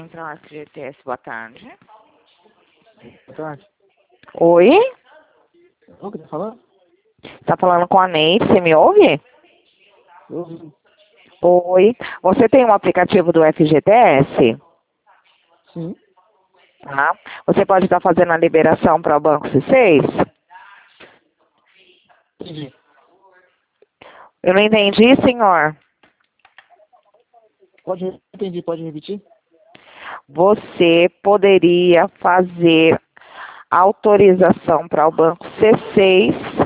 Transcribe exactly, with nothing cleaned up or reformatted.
Central F G T S, boa tarde. Boa tarde. Oi? O que tá falando? Tá falando com a Neide, você me ouve? Eu ouvi. Oi. Você tem um aplicativo do F G T S? Sim. Tá. Você pode estar fazendo a liberação para o Banco C seis? Entendi. Eu não entendi, senhor. Pode, entendi, pode repetir? Você poderia fazer autorização para o Banco C seis